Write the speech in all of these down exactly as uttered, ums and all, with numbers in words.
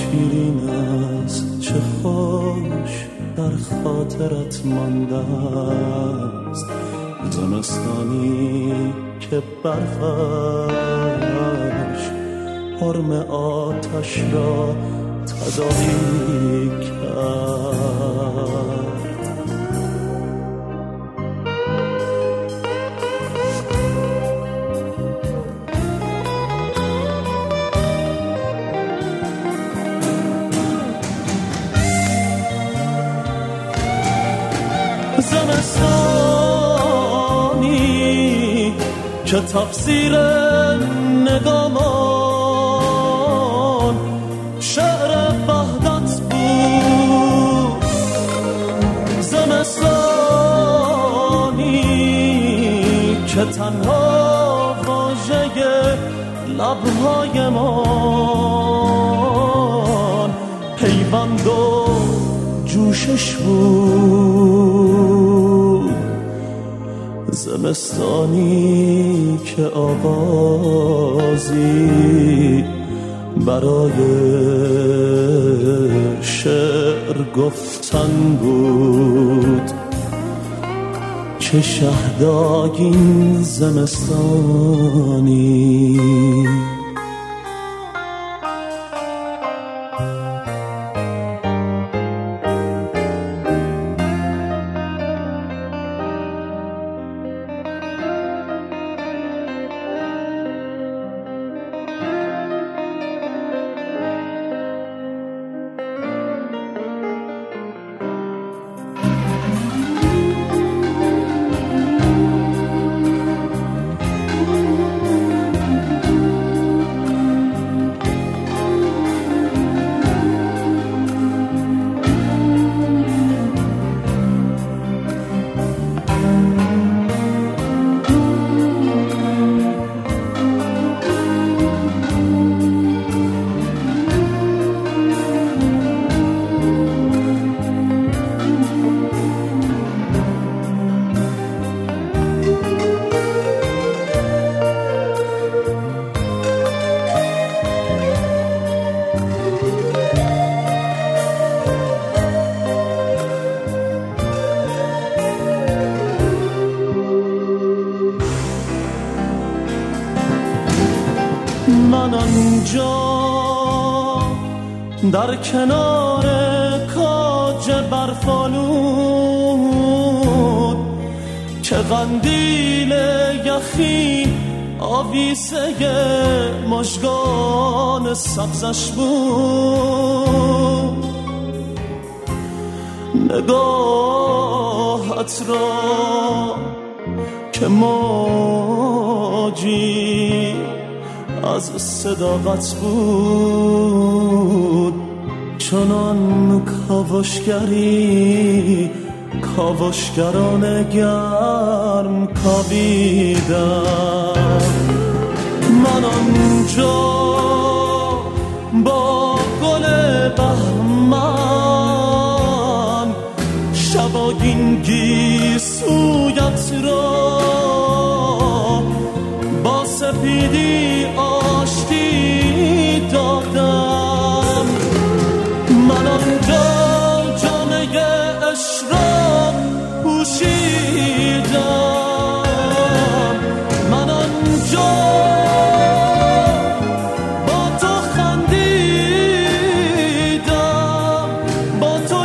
شیرین است، چه خوش در خاطرت مانده است. زمستانی که برفش حرم آتش را تداعی کرد. زمستانی که تفسیر نگامان شعر وحدت بود. زمستانی که تنها واژه لبهای من پیوند و جوشش بود. زمستانی که آغازی برای شعر گفتن بود. چه شهداگین زمستانی. من آنجا در کنار کاج برفالود که قندیل یخی آویزه مژگان سبزش بود. نگاهت را که موجی از صداقت بود، چنان کاوشگری کاوشگران گرم کاویدم. من آنجا با گل بهمن شباگین گیسویت را با سپیدی آشتی دادم. من آنجا جامعه عشق را پوشیدم. من آنجا با تو خندیدم، با تو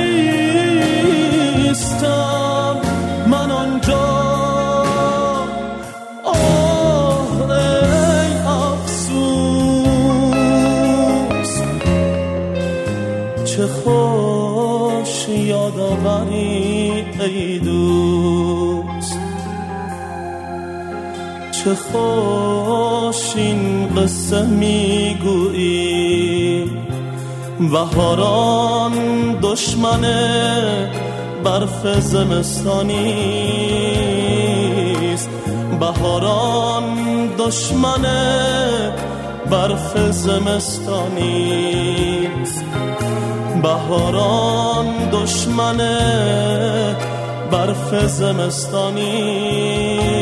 گریستم. من آنجا چه خوش یادآوری ای دوست، چه خوش این قصه میگویی. بهاران دشمن برف زمستانیست، بهاران دشمن برف زمستانیست. بهاران دشمن برف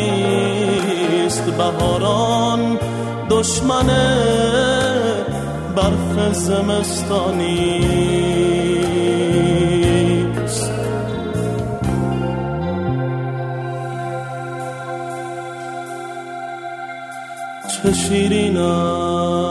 زمستانیست. بهاران دشمن برف زمستانی است. چه شیرین است